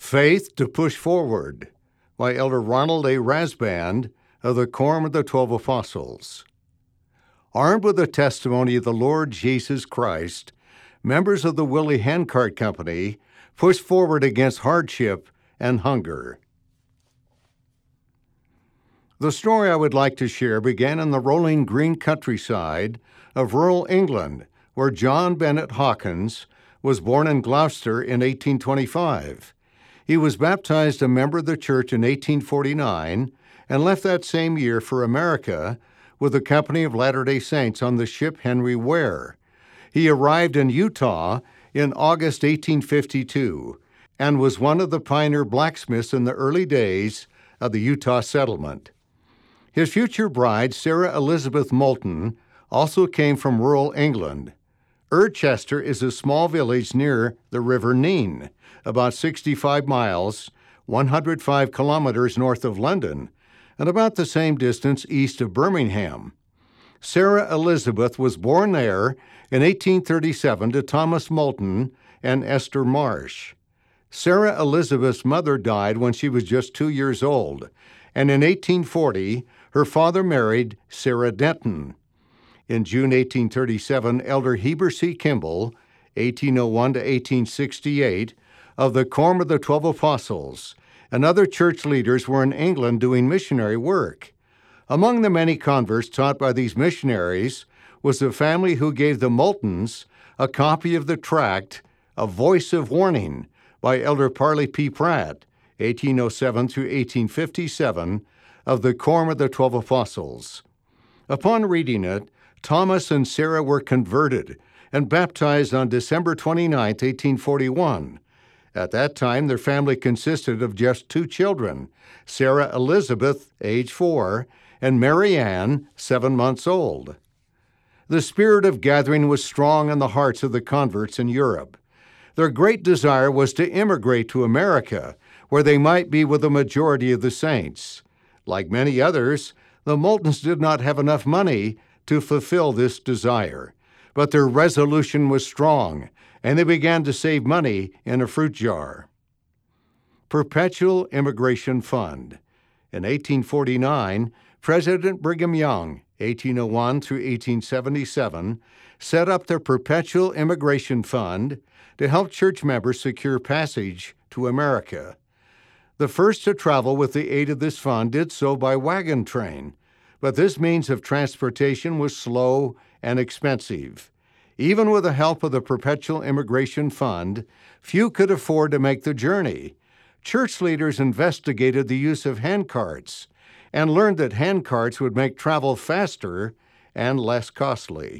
Faith to Push Forward by Elder Ronald A. Rasband of the Quorum of the 12 Apostles. Armed with the testimony of the Lord Jesus Christ, members of the Willie Handcart Company pushed forward against hardship and hunger. The story I would like to share began in the rolling green countryside of rural England, where John Bennett Hawkins was born in Gloucester in 1825. He was baptized a member of the church in 1849 and left that same year for America with the Company of Latter-day Saints on the ship Henry Ware. He arrived in Utah in August 1852 and was one of the pioneer blacksmiths in the early days of the Utah settlement. His future bride, Sarah Elizabeth Moulton, also came from rural England. Irchester is a small village near the River Nene, about 65 miles, 105 kilometers north of London, and about the same distance east of Birmingham. Sarah Elizabeth was born there in 1837 to Thomas Moulton and Esther Marsh. Sarah Elizabeth's mother died when she was just 2 years old, and in 1840, her father married Sarah Denton. In June 1837, Elder Heber C. Kimball, 1801 to 1868, of the Quorum of the 12 Apostles, and other church leaders were in England doing missionary work. Among the many converts taught by these missionaries was the family who gave the Moultons a copy of the tract, A Voice of Warning, by Elder Parley P. Pratt, 1807 through 1857, of the Quorum of the 12 Apostles. Upon reading it, Thomas and Sarah were converted and baptized on December 29, 1841. At that time, their family consisted of just 2 children, Sarah Elizabeth, age 4, and Mary Ann, 7 months old. The spirit of gathering was strong in the hearts of the converts in Europe. Their great desire was to immigrate to America, where they might be with the majority of the saints. Like many others, the Moultons did not have enough money to fulfill this desire, but their resolution was strong, and they began to save money in a fruit jar. Perpetual Immigration Fund. In 1849, President Brigham Young, 1801 through 1877, set up the Perpetual Immigration Fund to help church members secure passage to America. The first to travel with the aid of this fund did so by wagon train, but this means of transportation was slow and expensive. Even with the help of the Perpetual Immigration Fund, few could afford to make the journey. Church leaders investigated the use of handcarts and learned that handcarts would make travel faster and less costly.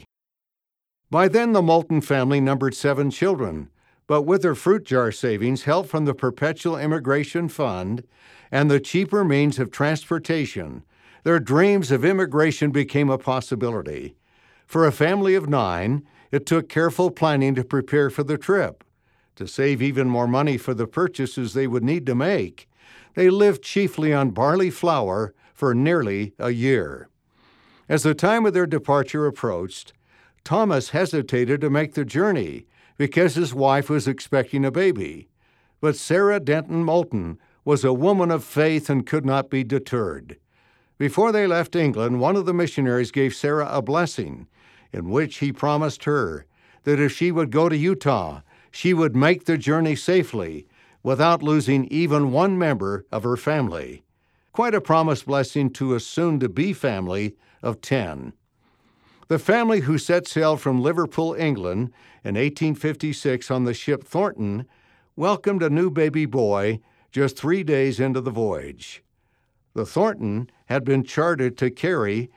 By then, the Moulton family numbered 7 children, but with their fruit jar savings, help from the Perpetual Immigration Fund, and the cheaper means of transportation, their dreams of immigration became a possibility. For a family of 9, it took careful planning to prepare for the trip. To save even more money for the purchases they would need to make, they lived chiefly on barley flour for nearly a year. As the time of their departure approached, Thomas hesitated to make the journey because his wife was expecting a baby. But Sarah Denton Moulton was a woman of faith and could not be deterred. Before they left England, one of the missionaries gave Sarah a blessing, in which he promised her that if she would go to Utah, she would make the journey safely without losing even one member of her family. Quite a promised blessing to a soon-to-be family of 10. The family who set sail from Liverpool, England, in 1856 on the ship Thornton welcomed a new baby boy just 3 days into the voyage. The Thornton had been chartered to carry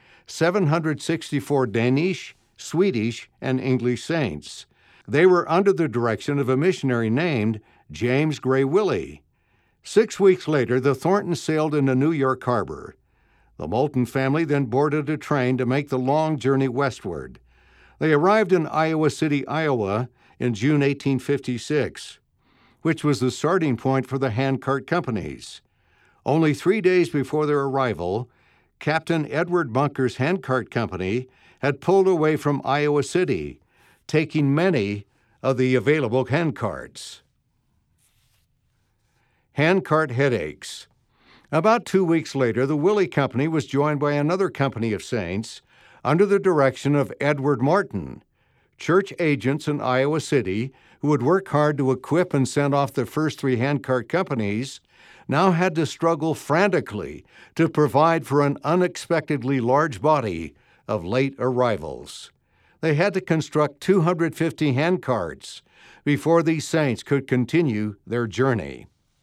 764 Danish, Swedish, and English saints. They were under the direction of a missionary named James Gray Willie. 6 weeks later, the Thornton sailed into New York Harbor. The Moulton family then boarded a train to make the long journey westward. They arrived in Iowa City, Iowa, in June 1856, which was the starting point for the handcart companies. Only 3 days before their arrival, Captain Edward Bunker's handcart company had pulled away from Iowa City, taking many of the available handcarts. handcart headaches. About 2 weeks later, the Willey Company was joined by another company of saints under the direction of Edward Martin. Church agents in Iowa City, who would work hard to equip and send off the first 3 handcart companies, now had to struggle frantically to provide for an unexpectedly large body of late arrivals. They had to construct 250 handcarts before these saints could continue their journey.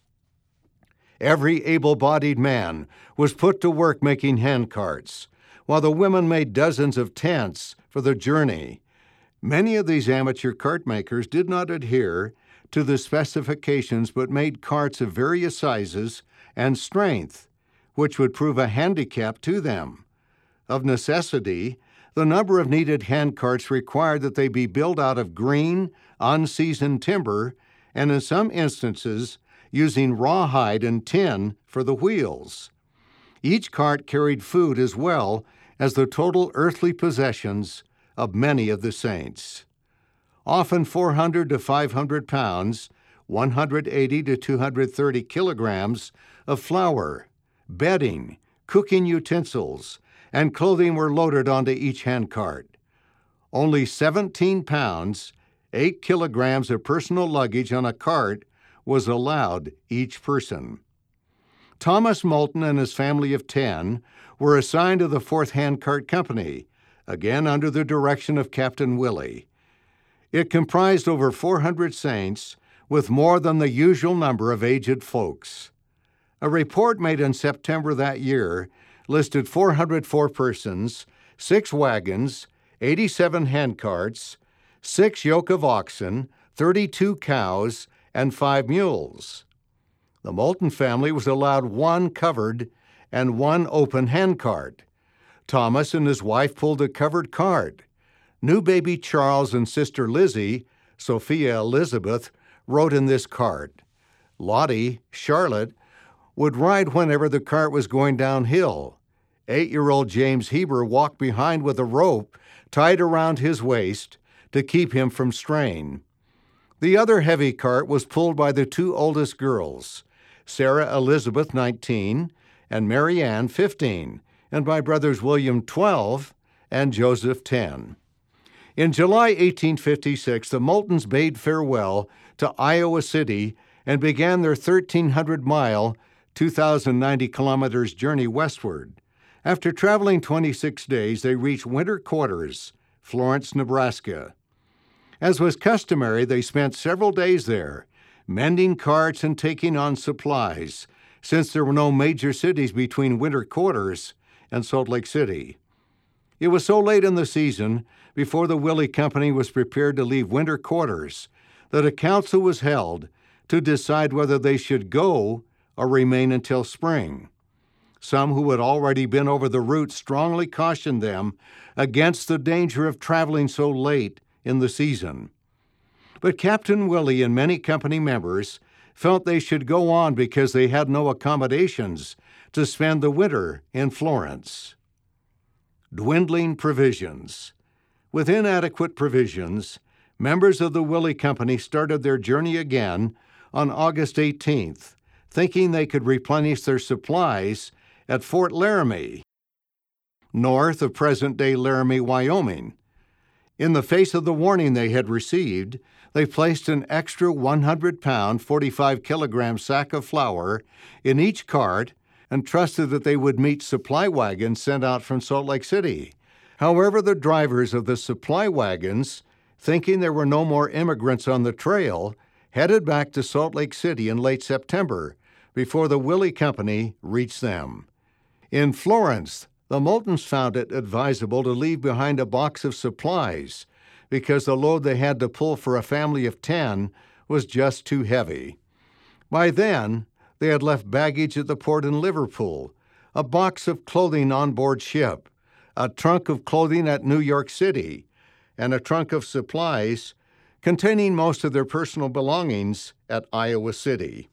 Every able-bodied man was put to work making handcarts, while the women made dozens of tents for the journey. Many of these amateur cart makers did not adhere to the specifications but made carts of various sizes and strength, which would prove a handicap to them. Of necessity, the number of needed handcarts required that they be built out of green, unseasoned timber, and in some instances, using rawhide and tin for the wheels. Each cart carried food as well as the total earthly possessions of many of the saints. Often 400 to 500 pounds, 180 to 230 kilograms of flour, bedding, cooking utensils, and clothing were loaded onto each handcart. Only 17 pounds, 8 kilograms of personal luggage on a cart was allowed each person. Thomas Moulton and his family of 10 were assigned to the 4th Handcart Company, again under the direction of Captain Willey. It comprised over 400 saints, with more than the usual number of aged folks. A report made in September that year listed 404 persons, 6 wagons, 87 handcarts, 6 yoke of oxen, 32 cows, and 5 mules. The Moulton family was allowed 1 covered and 1 open handcart. Thomas and his wife pulled a covered cart. New baby Charles and sister Lizzie, Sophia Elizabeth, rode in this cart. Lottie, Charlotte, would ride whenever the cart was going downhill. 8-year-old James Heber walked behind with a rope tied around his waist to keep him from strain. The other heavy cart was pulled by the 2 oldest girls, Sarah Elizabeth, 19, and Mary Ann, 15, and by brothers William, 12, and Joseph, 10. In July 1856, the Moultons bade farewell to Iowa City and began their 1,300-mile, 2,090 kilometers journey westward. After traveling 26 days, they reached winter quarters, Florence, Nebraska. As was customary, they spent several days there, mending carts and taking on supplies, since there were no major cities between winter quarters and Salt Lake City. It was so late in the season, before the Willey Company was prepared to leave winter quarters, that a council was held to decide whether they should go or remain until spring. Some who had already been over the route strongly cautioned them against the danger of traveling so late in the season. But Captain Willey and many company members felt they should go on because they had no accommodations to spend the winter in Florence. Dwindling provisions. With inadequate provisions, members of the Willey Company started their journey again on August 18th, thinking they could replenish their supplies at Fort Laramie, north of present-day Laramie, Wyoming. In the face of the warning they had received, they placed an extra 100-pound, 45-kilogram sack of flour in each cart and trusted that they would meet supply wagons sent out from Salt Lake City. However, the drivers of the supply wagons, thinking there were no more immigrants on the trail, headed back to Salt Lake City in late September before the Willey Company reached them. In Florence, the Moultons found it advisable to leave behind a box of supplies because the load they had to pull for a family of 10 was just too heavy. By then, they had left baggage at the port in Liverpool, a box of clothing on board ship, a trunk of clothing at New York City, and a trunk of supplies containing most of their personal belongings at Iowa City.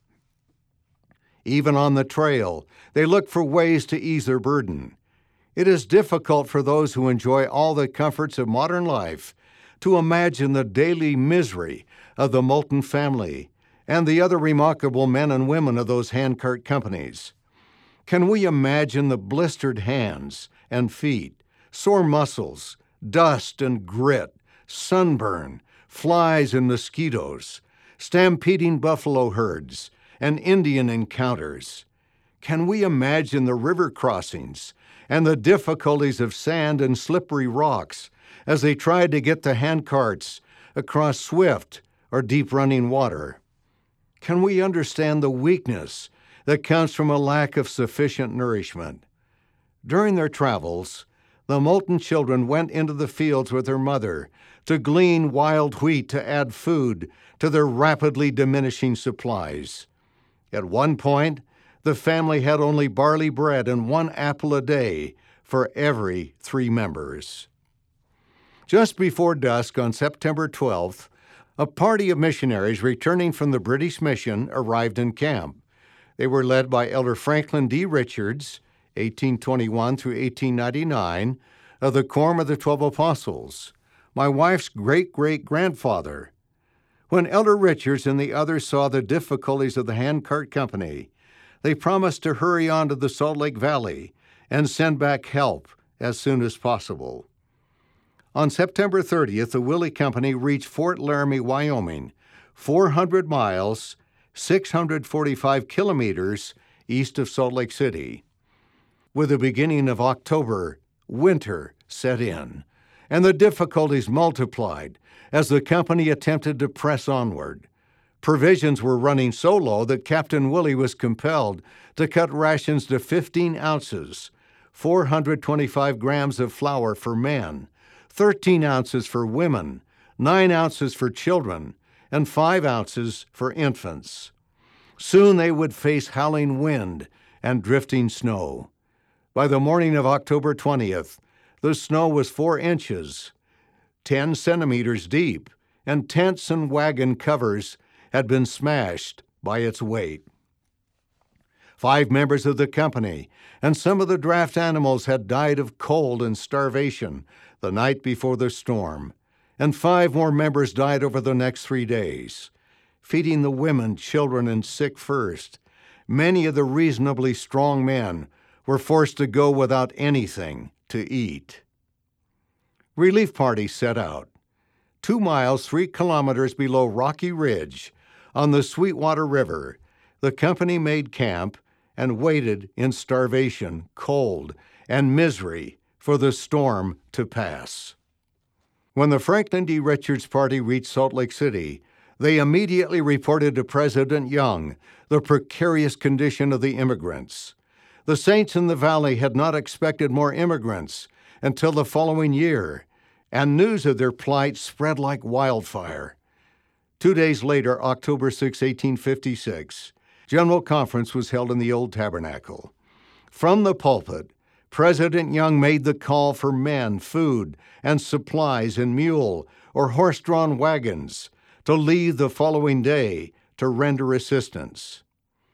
Even on the trail, they looked for ways to ease their burden. It is difficult for those who enjoy all the comforts of modern life to imagine the daily misery of the Moulton family and the other remarkable men and women of those handcart companies. Can we imagine the blistered hands and feet, sore muscles, dust and grit, sunburn, flies and mosquitoes, stampeding buffalo herds, and Indian encounters? Can we imagine the river crossings and the difficulties of sand and slippery rocks as they tried to get the handcarts across swift or deep-running water? Can we understand the weakness that comes from a lack of sufficient nourishment? During their travels, the Moulton children went into the fields with their mother to glean wild wheat to add food to their rapidly diminishing supplies. At one point, the family had only barley bread and 1 apple a day for every 3 members. Just before dusk on September 12th, a party of missionaries returning from the British mission arrived in camp. They were led by Elder Franklin D. Richards, 1821 through 1899, of the Quorum of the 12 Apostles, my wife's great-great-grandfather. When Elder Richards and the others saw the difficulties of the handcart company, they promised to hurry on to the Salt Lake Valley and send back help as soon as possible. On September 30th, the Willie Company reached Fort Laramie, Wyoming, 400 miles, 645 kilometers east of Salt Lake City. With the beginning of October, winter set in, and the difficulties multiplied as the company attempted to press onward. Provisions were running so low that Captain Willie was compelled to cut rations to 15 ounces, 425 grams of flour for men, 13 ounces for women, 9 ounces for children, and 5 ounces for infants. Soon they would face howling wind and drifting snow. By the morning of October 20th, the snow was 4 inches, 10 centimeters deep, and tents and wagon covers had been smashed by its weight. 5 members of the company and some of the draft animals had died of cold and starvation the night before the storm, and 5 more members died over the next 3 days. Feeding the women, children, and sick first, many of the reasonably strong men were forced to go without anything to eat. Relief parties set out. 2 miles, 3 kilometers below Rocky Ridge, on the Sweetwater River, the company made camp and waited in starvation, cold, and misery for the storm to pass. When the Franklin D. Richards party reached Salt Lake City, they immediately reported to President Young the precarious condition of the immigrants. The saints in the valley had not expected more immigrants until the following year, and news of their plight spread like wildfire. 2 days later, October 6, 1856, General Conference was held in the Old Tabernacle. From the pulpit, President Young made the call for men, food, and supplies in mule or horse-drawn wagons to leave the following day to render assistance.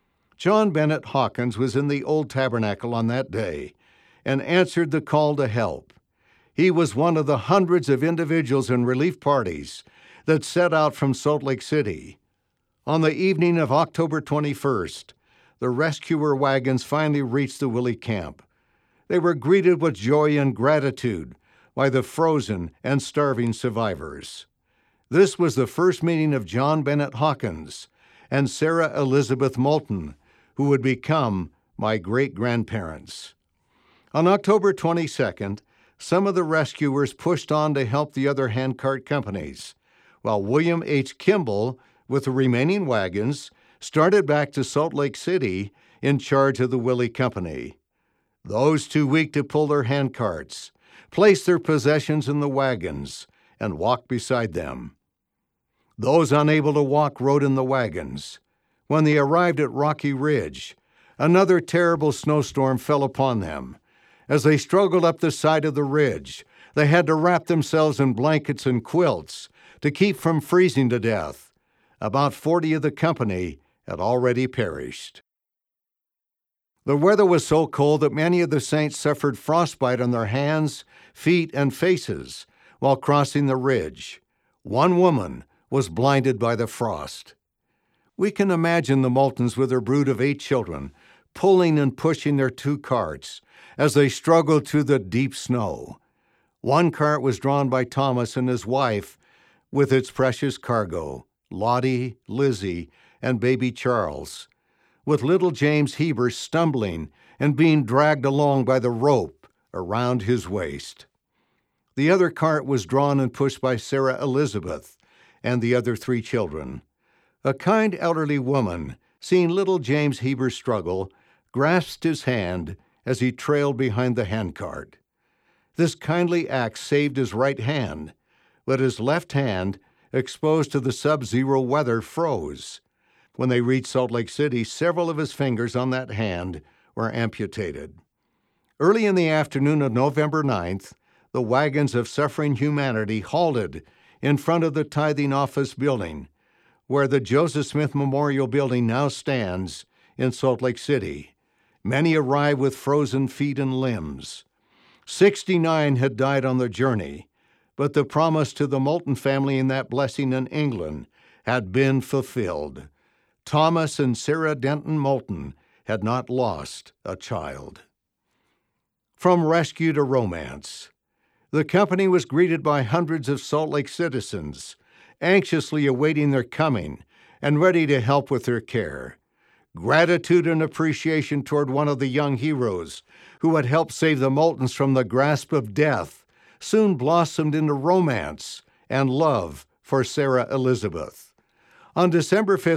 John Bennett Hawkins was in the Old Tabernacle on that day and answered the call to help. He was one of the hundreds of individuals and relief parties that set out from Salt Lake City. On the evening of October 21st, the rescuer wagons finally reached the Willie camp. They were greeted with joy and gratitude by the frozen and starving survivors. This was the first meeting of John Bennett Hawkins and Sarah Elizabeth Moulton, who would become my great-grandparents. On October 22nd, some of the rescuers pushed on to help the other handcart companies, while William H. Kimball, with the remaining wagons, started back to Salt Lake City in charge of the Willie Company. Those too weak to pull their handcarts placed their possessions in the wagons and walked beside them. Those unable to walk rode in the wagons. When they arrived at Rocky Ridge, another terrible snowstorm fell upon them. As they struggled up the side of the ridge, they had to wrap themselves in blankets and quilts to keep from freezing to death. About 40 of the company had already perished. The weather was so cold that many of the saints suffered frostbite on their hands, feet, and faces while crossing the ridge. One woman was blinded by the frost. We can imagine the Moultons with their brood of 8 children, pulling and pushing their 2 carts as they struggled through the deep snow. One cart was drawn by Thomas and his wife with its precious cargo, Lottie, Lizzie, and baby Charles, with little James Heber stumbling and being dragged along by the rope around his waist. The other cart was drawn and pushed by Sarah Elizabeth and the other 3 children. A kind elderly woman, seeing little James Heber struggle, grasped his hand as he trailed behind the handcart. This kindly act saved his right hand, but his left hand, exposed to the sub-zero weather, froze. When they reached Salt Lake City, several of his fingers on that hand were amputated. Early in the afternoon of November 9th, the wagons of suffering humanity halted in front of the tithing office building, where the Joseph Smith Memorial Building now stands in Salt Lake City. Many arrived with frozen feet and limbs. 69 had died on the journey, but the promise to the Moulton family in that blessing in England had been fulfilled. Thomas and Sarah Denton Moulton had not lost a child. From rescue to romance. The company was greeted by hundreds of Salt Lake citizens, anxiously awaiting their coming and ready to help with their care. Gratitude and appreciation toward one of the young heroes who had helped save the Moultons from the grasp of death soon blossomed into romance and love for Sarah Elizabeth. On December 5,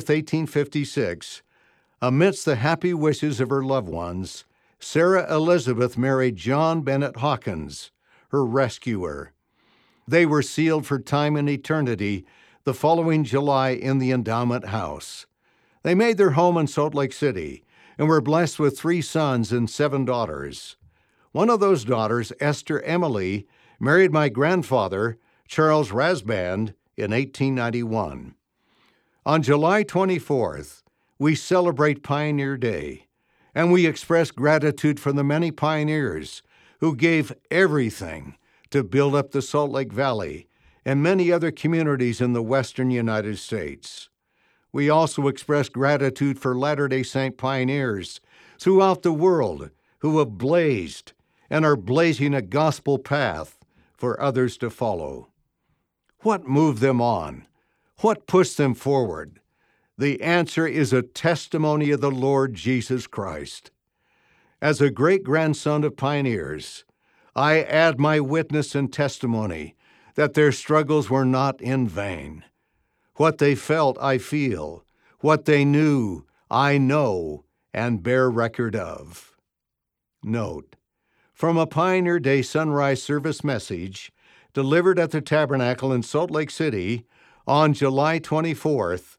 1856, amidst the happy wishes of her loved ones, Sarah Elizabeth married John Bennett Hawkins, her rescuer. They were sealed for time and eternity the following July in the Endowment House. They made their home in Salt Lake City and were blessed with 3 sons and 7 daughters. One of those daughters, Esther Emily, married my grandfather, Charles Rasband, in 1891. On July 24th, we celebrate Pioneer Day, and we express gratitude for the many pioneers who gave everything to build up the Salt Lake Valley and many other communities in the western United States. We also express gratitude for Latter-day Saint pioneers throughout the world who have blazed and are blazing a gospel path for others to follow. What moved them on? What pushed them forward? The answer is a testimony of the Lord Jesus Christ. As a great-grandson of pioneers, I add my witness and testimony that their struggles were not in vain. What they felt, I feel. What they knew, I know and bear record of. Note: from a Pioneer Day Sunrise Service message delivered at the Tabernacle in Salt Lake City on July 24th,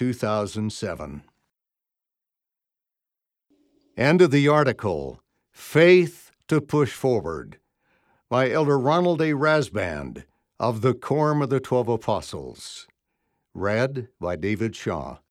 2007. End of the article, Faith to Push Forward, by Elder Ronald A. Rasband of the Quorum of the 12 Apostles. Read by David Shaw.